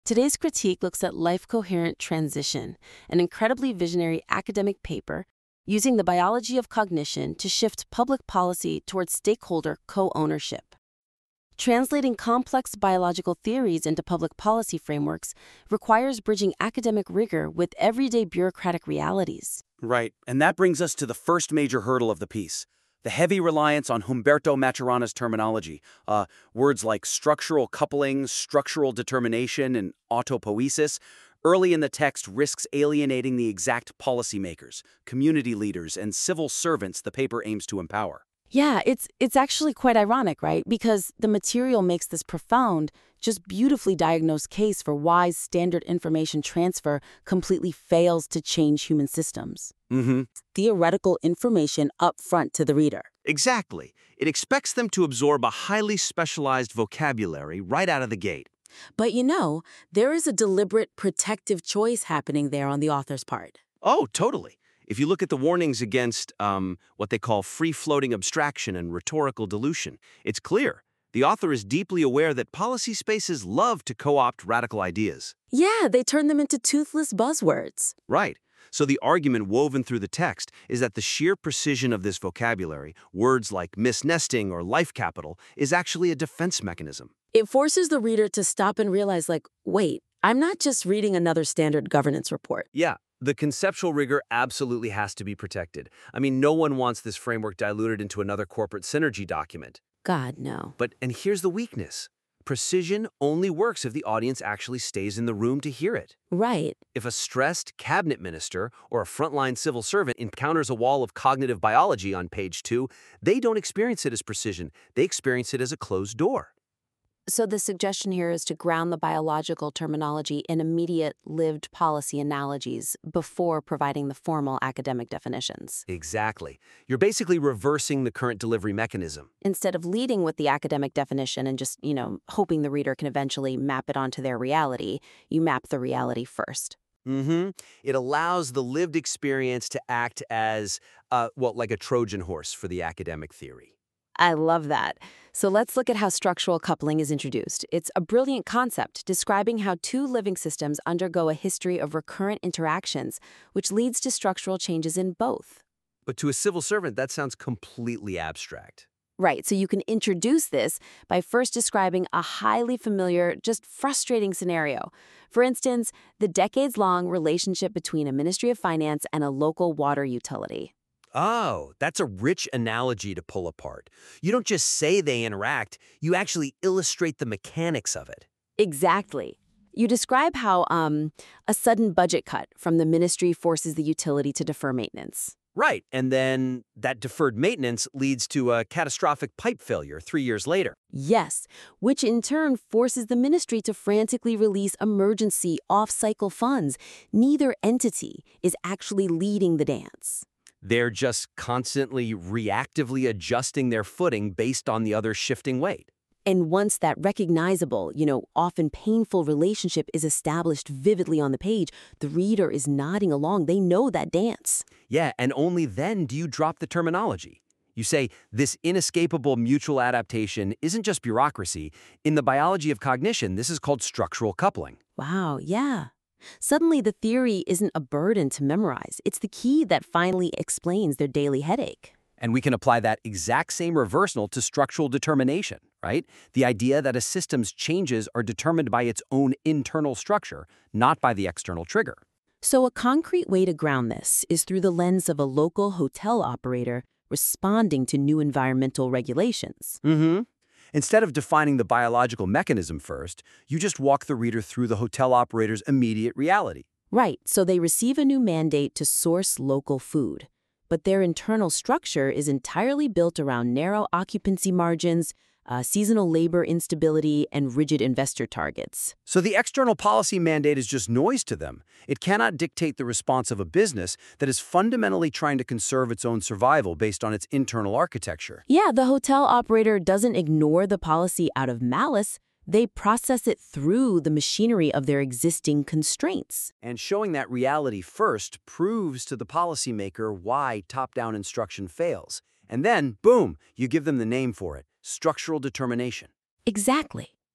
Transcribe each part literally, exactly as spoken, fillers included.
Today's critique looks at Life Coherent Transition, an incredibly visionary academic paper using the biology of cognition to shift public policy towards stakeholder co-ownership. Translating complex biological theories into public policy frameworks requires bridging academic rigor with everyday bureaucratic realities. Right, and that brings us to the first major hurdle of the piece, the heavy reliance on Humberto Maturana's terminology. Uh, words like structural coupling, structural determination, and autopoiesis early in the text risks alienating the exact policymakers, community leaders, and civil servants the paper aims to empower. Yeah, it's it's actually quite ironic, right? Because the material makes this profound, just beautifully diagnosed case for why standard information transfer completely fails to change human systems. Mm-hmm. Theoretical information up front to the reader. Exactly. It expects them to absorb a highly specialized vocabulary right out of the gate. But you know, there is a deliberate protective choice happening there on the author's part. Oh, totally. If you look at the warnings against um, what they call free-floating abstraction and rhetorical dilution, it's clear. The author is deeply aware that policy spaces love to co-opt radical ideas. Yeah, they turn them into toothless buzzwords. Right. So the argument woven through the text is that the sheer precision of this vocabulary, words like misnesting or life capital, is actually a defense mechanism. It forces the reader to stop and realize, like, wait, I'm not just reading another standard governance report. Yeah. The conceptual rigor absolutely has to be protected. I mean, no one wants this framework diluted into another corporate synergy document. God, no. But, and here's the weakness. Precision only works if the audience actually stays in the room to hear it. Right. If a stressed cabinet minister or a frontline civil servant encounters a wall of cognitive biology on page two, they don't experience it as precision. They experience it as a closed door. So the suggestion here is to ground the biological terminology in immediate lived policy analogies before providing the formal academic definitions. Exactly. You're basically reversing the current delivery mechanism. Instead of leading with the academic definition and just, you know, hoping the reader can eventually map it onto their reality, you map the reality first. Mm-hmm. It allows the lived experience to act as, uh, well, like a Trojan horse for the academic theory. I love that. So let's look at how structural coupling is introduced. It's a brilliant concept describing how two living systems undergo a history of recurrent interactions, which leads to structural changes in both. But to a civil servant, that sounds completely abstract. Right, so you can introduce this by first describing a highly familiar, just frustrating scenario. For instance, the decades-long relationship between a Ministry of Finance and a local water utility. Oh, that's a rich analogy to pull apart. You don't just say they interact, you actually illustrate the mechanics of it. Exactly. You describe how um, a sudden budget cut from the ministry forces the utility to defer maintenance. Right, and then that deferred maintenance leads to a catastrophic pipe failure three years later. Yes, which in turn forces the ministry to frantically release emergency off-cycle funds. Neither entity is actually leading the dance. They're just constantly reactively adjusting their footing based on the other's shifting weight. And once that recognizable, you know, often painful relationship is established vividly on the page, the reader is nodding along. They know that dance. Yeah, and only then do you drop the terminology. You say, this inescapable mutual adaptation isn't just bureaucracy. In the biology of cognition, this is called structural coupling. Wow, yeah. Suddenly, the theory isn't a burden to memorize. It's the key that finally explains their daily headache. And we can apply that exact same reversal to structural determination, right? The idea that a system's changes are determined by its own internal structure, not by the external trigger. So a concrete way to ground this is through the lens of a local hotel operator responding to new environmental regulations. Mm-hmm. Instead of defining the biological mechanism first, you just walk the reader through the hotel operator's immediate reality. Right, so they receive a new mandate to source local food. But their internal structure is entirely built around narrow occupancy margins, uh, seasonal labor instability, and rigid investor targets. So the external policy mandate is just noise to them. It cannot dictate the response of a business that is fundamentally trying to conserve its own survival based on its internal architecture. Yeah, the hotel operator doesn't ignore the policy out of malice. They process it through the machinery of their existing constraints. And showing that reality first proves to the policymaker why top-down instruction fails. And then, boom, you give them the name for it, structural determination. Exactly.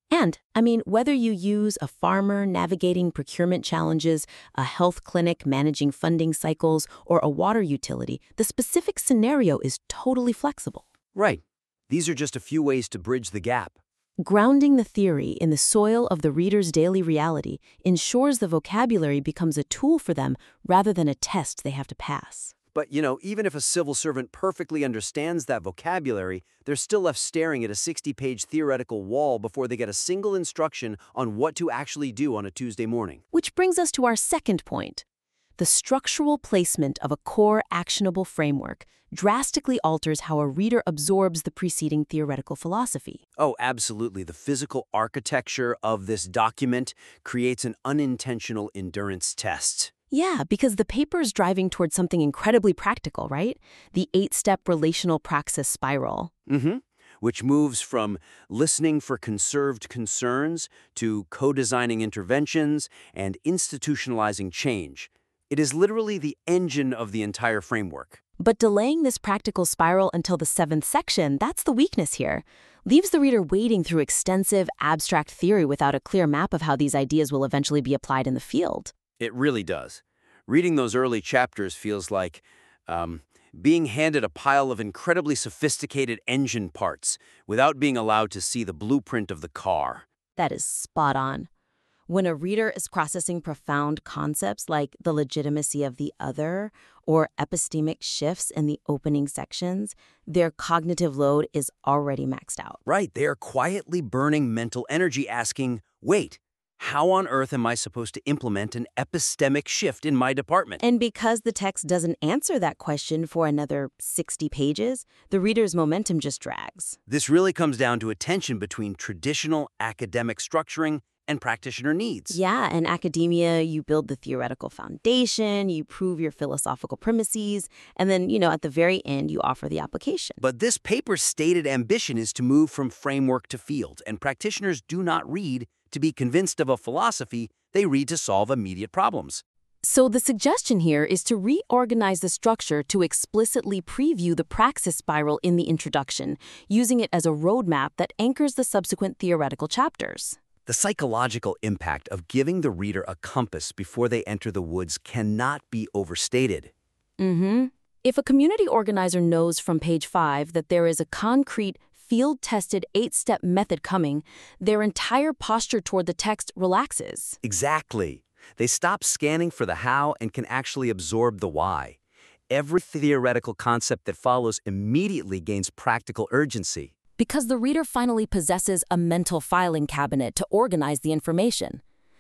And, I mean, whether you use a farmer navigating procurement challenges, a health clinic managing funding cycles, or a water utility, the specific scenario is totally flexible. Right. These are just a few ways to bridge the gap. Grounding the theory in the soil of the reader's daily reality ensures the vocabulary becomes a tool for them rather than a test they have to pass. But, you know, even if a civil servant perfectly understands that vocabulary, they're still left staring at a sixty-page theoretical wall before they get a single instruction on what to actually do on a Tuesday morning. Which brings us to our second point. The structural placement of a core actionable framework drastically alters how a reader absorbs the preceding theoretical philosophy. Oh, absolutely. The physical architecture of this document creates an unintentional endurance test. Yeah, because the paper is driving towards something incredibly practical, right? The eight-step relational praxis spiral. Mm-hmm. Which moves from listening for conserved concerns to co-designing interventions and institutionalizing change. It is literally the engine of the entire framework. But delaying this practical spiral until the seventh section, that's the weakness here. Leaves the reader wading through extensive, abstract theory without a clear map of how these ideas will eventually be applied in the field. It really does. Reading those early chapters feels like um, being handed a pile of incredibly sophisticated engine parts without being allowed to see the blueprint of the car. That is spot on. When a reader is processing profound concepts like the legitimacy of the other or epistemic shifts in the opening sections, their cognitive load is already maxed out. Right, they are quietly burning mental energy asking, wait, how on earth am I supposed to implement an epistemic shift in my department? And because the text doesn't answer that question for another sixty pages, the reader's momentum just drags. This really comes down to a tension between traditional academic structuring and practitioner needs. Yeah, in academia, you build the theoretical foundation, you prove your philosophical premises, and then, you know, at the very end, you offer the application. But this paper's stated ambition is to move from framework to field, and practitioners do not read to be convinced of a philosophy, they read to solve immediate problems. So the suggestion here is to reorganize the structure to explicitly preview the praxis spiral in the introduction, using it as a roadmap that anchors the subsequent theoretical chapters. The psychological impact of giving the reader a compass before they enter the woods cannot be overstated. Mm-hmm. If a community organizer knows from page five that there is a concrete, field-tested eight-step method coming, their entire posture toward the text relaxes. Exactly. They stop scanning for the how and can actually absorb the why. Every theoretical concept that follows immediately gains practical urgency. Because the reader finally possesses a mental filing cabinet to organize the information.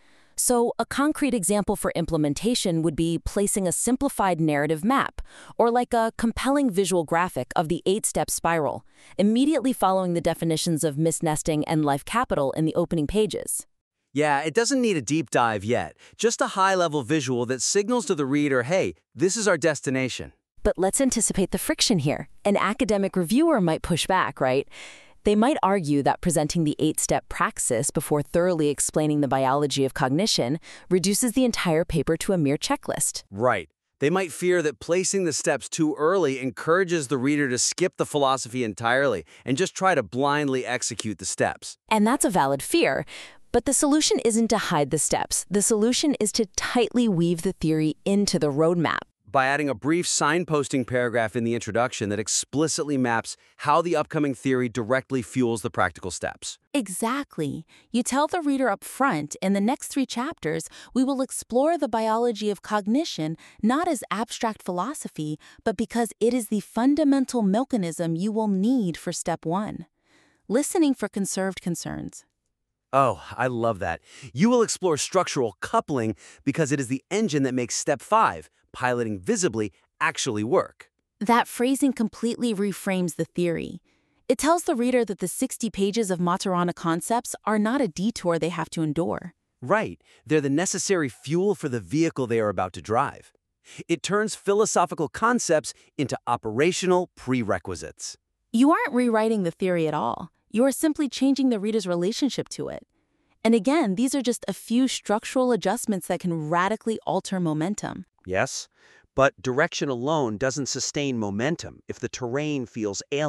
So, a concrete example for implementation would be placing a simplified narrative map, or like a compelling visual graphic of the eight-step spiral, immediately following the definitions of misnesting and life capital in the opening pages. Yeah, it doesn't need a deep dive yet, just a high-level visual that signals to the reader, hey, this is our destination. But let's anticipate the friction here. An academic reviewer might push back, right? They might argue that presenting the eight-step praxis before thoroughly explaining the biology of cognition reduces the entire paper to a mere checklist. Right. They might fear that placing the steps too early encourages the reader to skip the philosophy entirely and just try to blindly execute the steps. And that's a valid fear. But the solution isn't to hide the steps. The solution is to tightly weave the theory into the roadmap. By adding a brief signposting paragraph in the introduction that explicitly maps how the upcoming theory directly fuels the practical steps. Exactly. You tell the reader up front, in the next three chapters, we will explore the biology of cognition not as abstract philosophy, but because it is the fundamental mechanism you will need for step one. Listening for conserved concerns. Oh, I love that. You will explore structural coupling because it is the engine that makes step five, piloting visibly, actually work. That phrasing completely reframes the theory. It tells the reader that the sixty pages of Maturana concepts are not a detour they have to endure. Right. They're the necessary fuel for the vehicle they are about to drive. It turns philosophical concepts into operational prerequisites. You aren't rewriting the theory at all. You are simply changing the reader's relationship to it. And again, these are just a few structural adjustments that can radically alter momentum. Yes, but direction alone doesn't sustain momentum if the terrain feels alien.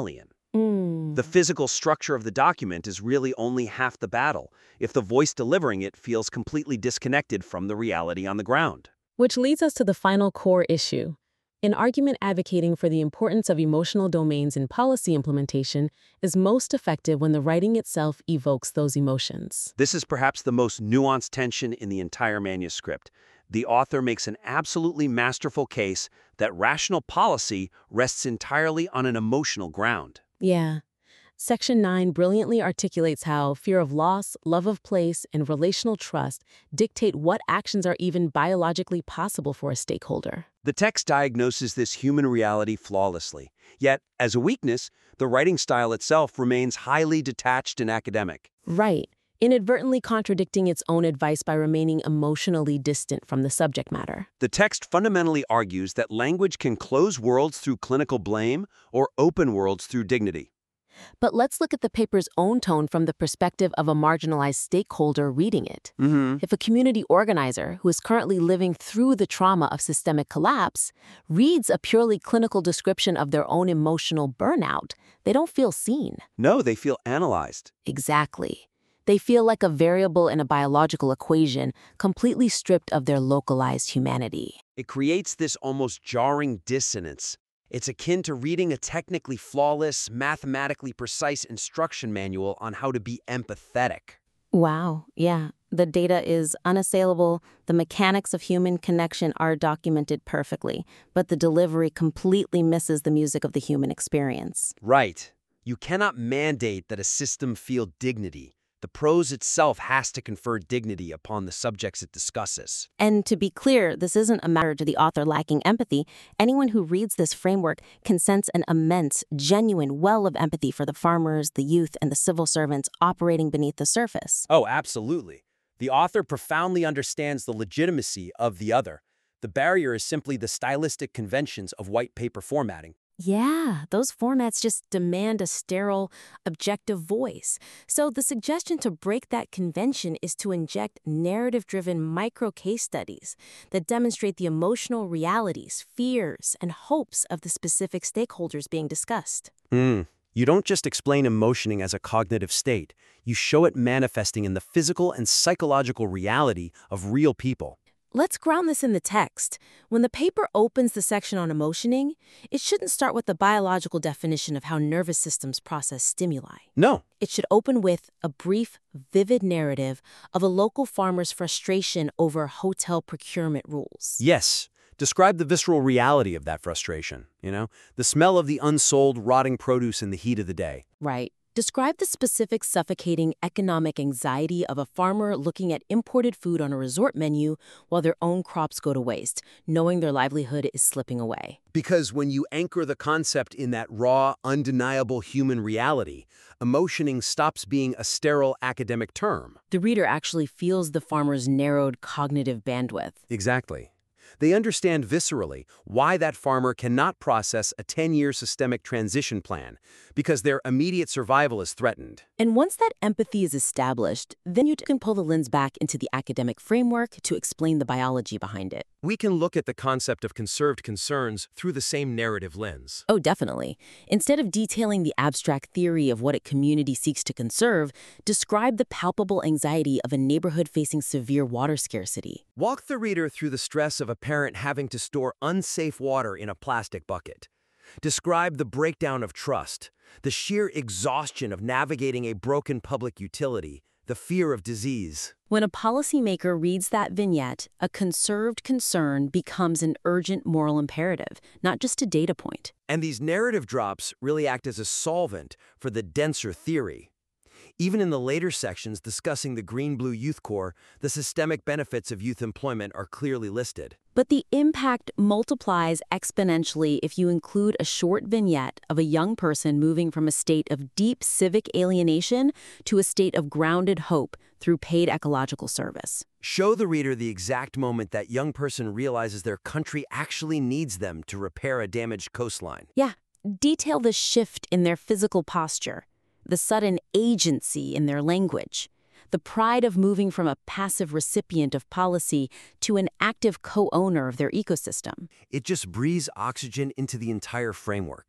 Mm. The physical structure of the document is really only half the battle if the voice delivering it feels completely disconnected from the reality on the ground. Which leads us to the final core issue. An argument advocating for the importance of emotional domains in policy implementation is most effective when the writing itself evokes those emotions. This is perhaps the most nuanced tension in the entire manuscript. The author makes an absolutely masterful case that rational policy rests entirely on an emotional ground. Yeah. Section nine brilliantly articulates how fear of loss, love of place, and relational trust dictate what actions are even biologically possible for a stakeholder. The text diagnoses this human reality flawlessly. Yet, as a weakness, the writing style itself remains highly detached and academic. Right. Inadvertently contradicting its own advice by remaining emotionally distant from the subject matter. The text fundamentally argues that language can close worlds through clinical blame or open worlds through dignity. But let's look at the paper's own tone from the perspective of a marginalized stakeholder reading it. Mm-hmm. If a community organizer who is currently living through the trauma of systemic collapse reads a purely clinical description of their own emotional burnout, they don't feel seen. No, they feel analyzed. Exactly. They feel like a variable in a biological equation, completely stripped of their localized humanity. It creates this almost jarring dissonance. It's akin to reading a technically flawless, mathematically precise instruction manual on how to be empathetic. Wow, yeah. The data is unassailable, the mechanics of human connection are documented perfectly, but the delivery completely misses the music of the human experience. Right. You cannot mandate that a system feel dignity. The prose itself has to confer dignity upon the subjects it discusses. And to be clear, this isn't a matter to the author lacking empathy. Anyone who reads this framework can sense an immense, genuine well of empathy for the farmers, the youth, and the civil servants operating beneath the surface. Oh, absolutely. The author profoundly understands the legitimacy of the other. The barrier is simply the stylistic conventions of white paper formatting. Yeah, those formats just demand a sterile, objective voice. So the suggestion to break that convention is to inject narrative-driven micro-case studies that demonstrate the emotional realities, fears, and hopes of the specific stakeholders being discussed. Hmm. You don't just explain emotioning as a cognitive state. You show it manifesting in the physical and psychological reality of real people. Let's ground this in the text. When the paper opens the section on emotioning, it shouldn't start with the biological definition of how nervous systems process stimuli. No. It should open with a brief, vivid narrative of a local farmer's frustration over hotel procurement rules. Yes. Describe the visceral reality of that frustration, you know? The smell of the unsold, rotting produce in the heat of the day. Right. Describe the specific suffocating economic anxiety of a farmer looking at imported food on a resort menu while their own crops go to waste, knowing their livelihood is slipping away. Because when you anchor the concept in that raw, undeniable human reality, emotioning stops being a sterile academic term. The reader actually feels the farmer's narrowed cognitive bandwidth. Exactly. They understand viscerally why that farmer cannot process a ten-year systemic transition plan, because their immediate survival is threatened. And once that empathy is established, then you can pull the lens back into the academic framework to explain the biology behind it. We can look at the concept of conserved concerns through the same narrative lens. Oh, definitely. Instead of detailing the abstract theory of what a community seeks to conserve, describe the palpable anxiety of a neighborhood facing severe water scarcity. Walk the reader through the stress of a parent having to store unsafe water in a plastic bucket. Describe the breakdown of trust, the sheer exhaustion of navigating a broken public utility, the fear of disease. When a policymaker reads that vignette, a conserved concern becomes an urgent moral imperative, not just a data point. And these narrative drops really act as a solvent for the denser theory. Even in the later sections discussing the Green-Blue Youth Corps, the systemic benefits of youth employment are clearly listed. But the impact multiplies exponentially if you include a short vignette of a young person moving from a state of deep civic alienation to a state of grounded hope through paid ecological service. Show the reader the exact moment that young person realizes their country actually needs them to repair a damaged coastline. Yeah, detail the shift in their physical posture, the sudden agency in their language, the pride of moving from a passive recipient of policy to an active co-owner of their ecosystem. It just breathes oxygen into the entire framework.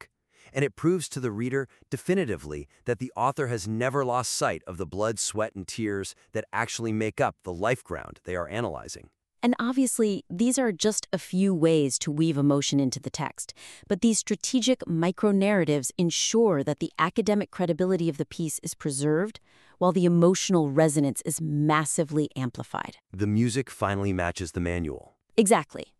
and it proves to the reader definitively that the author has never lost sight of the blood, sweat, and tears that actually make up the life ground they are analyzing. And obviously, these are just a few ways to weave emotion into the text, but these strategic micro-narratives ensure that the academic credibility of the piece is preserved, while the emotional resonance is massively amplified. The music finally matches the manual. Exactly.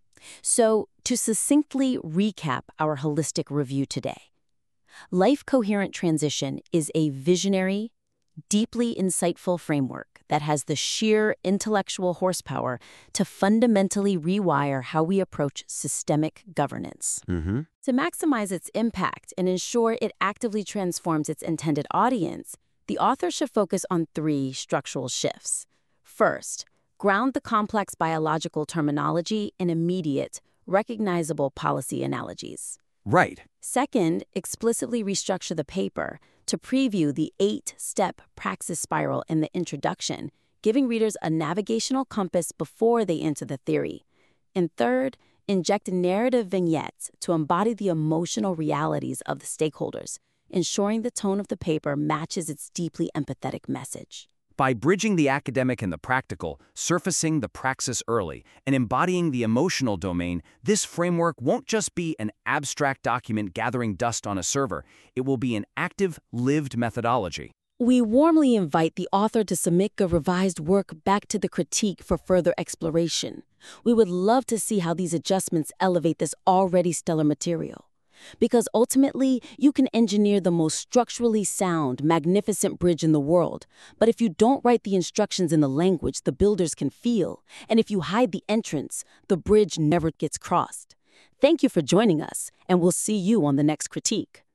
So, to succinctly recap our holistic review today, Life Coherent Transition is a visionary, deeply insightful framework that has the sheer intellectual horsepower to fundamentally rewire how we approach systemic governance. Mm-hmm. To maximize its impact and ensure it actively transforms its intended audience, the author should focus on three structural shifts. First, ground the complex biological terminology in immediate, recognizable policy analogies. Right. Second, explicitly restructure the paper to preview the eight-step praxis spiral in the introduction, giving readers a navigational compass before they enter the theory. And third, inject narrative vignettes to embody the emotional realities of the stakeholders, ensuring the tone of the paper matches its deeply empathetic message. By bridging the academic and the practical, surfacing the praxis early, and embodying the emotional domain, this framework won't just be an abstract document gathering dust on a server. It will be an active, lived methodology. We warmly invite the author to submit a revised work back to the critique for further exploration. We would love to see how these adjustments elevate this already stellar material. Because ultimately, you can engineer the most structurally sound, magnificent bridge in the world. But if you don't write the instructions in the language the builders can feel, and if you hide the entrance, the bridge never gets crossed. Thank you for joining us, and we'll see you on the next critique.